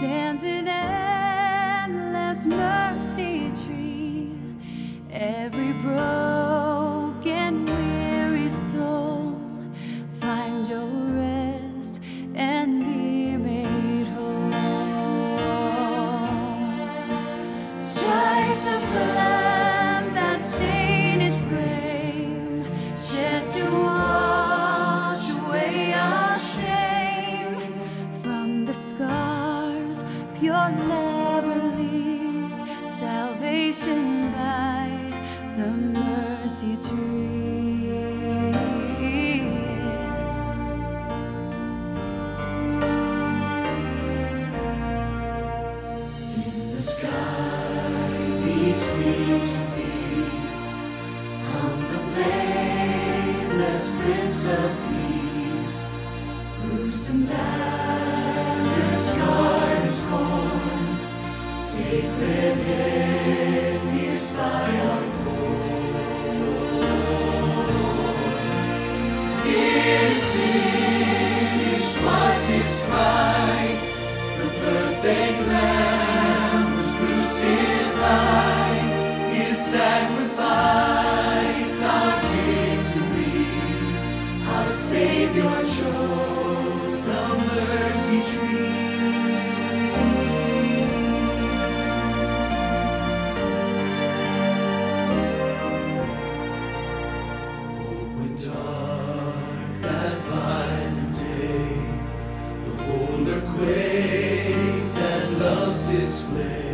stands an endless mercy tree. Every broken, weary soul find your rest and be made whole. Stripes of the Lamb that stain its frame, shed to wash away our shame. From the scars pure love released, salvation by the mercy tree. In the sky between two thieves hung the blameless Prince of Peace, bruised and battered, scarred and scorned, sacred head pierced by our thorns. It is finished was his cry. The perfect Lamb was crucified. His sacrifice, our victory. Our Savior chose the mercy tree. When dark that violent day, the whole earth quaked at love's display.